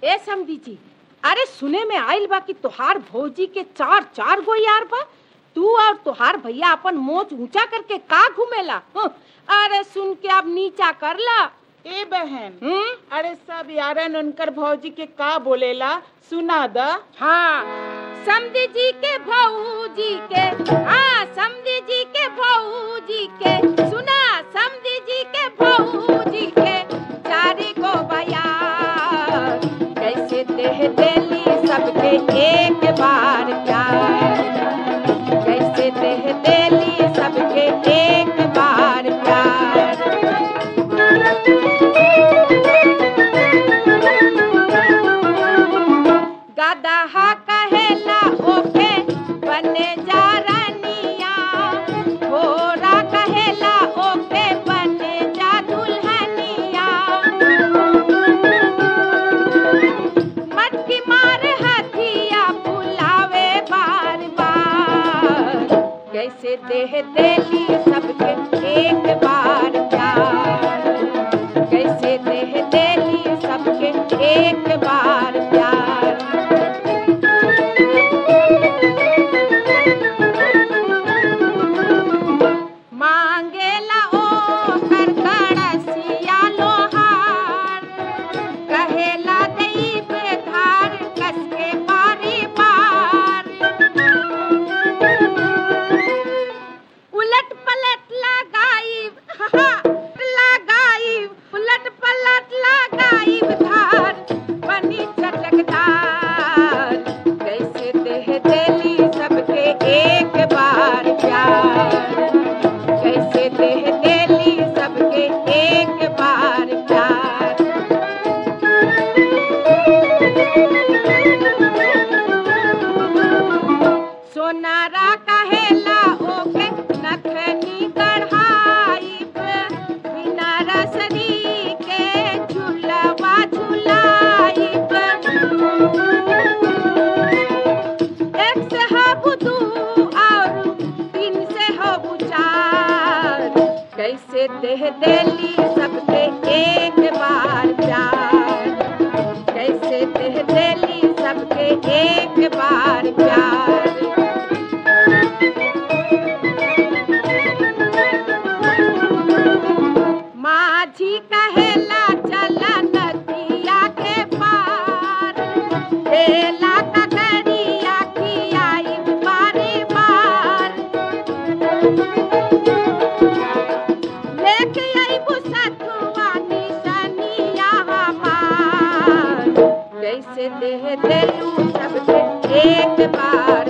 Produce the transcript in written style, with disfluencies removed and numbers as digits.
ए समधी जी, अरे सुने में आइल बा कि तोहार भौजी के चार गो यार बा। तू और तोहार भैया अपन मोच ऊंचा करके का घूमेला? अरे सुन के अब नीचा कर ला। ए बहन, अरे सब यारन उनकर भौजी के का बोलेला सुना द। हाँ, समधी जी के भौजी के, हाँ समधी जी के भौजी के, सुना समधी जी के भौजी के चारे को बयार, कैसे देह देली सबके एक बार प्यार, कैसे देह देली सबके एक बार प्यार। गदहा कहेला ओके बने जा रानिया, घोड़ा कहेला ओके बने जा दुल्हनिया, मटकी मार हथिया बुलावे बार बार, कैसे देह देली सबके एक बार प्यार, कैसे देह देली सबके एक बार प्यार। मांगेला ओ कर कड़सिया लोहार, कहेला दैब धार कसके बारी बार, उलट पलट लगाइब, लगाइब उलट पलट लगाइब धार बनी चटकदार, कैसे देह देली सबके एक बार प्यार, कैसे देह देली सबके एक बार प्यार। सोनारा कहेला ओके नथनी कढ़ाइब, बिना रसरी के झुलवा झुलाइब, एक से हबु दू और तीन से हबु चार, कैसे देह देली सबके एक बार प्यार, कैसे देह देली सबके एक बार प्यार। माझी कहेला चला नदिया के पार, हेला ककड़िया खियाइब बारी बार, लेके आइबू सतुआ निसनिया हमार, कैसे देह देलू सबके एक बार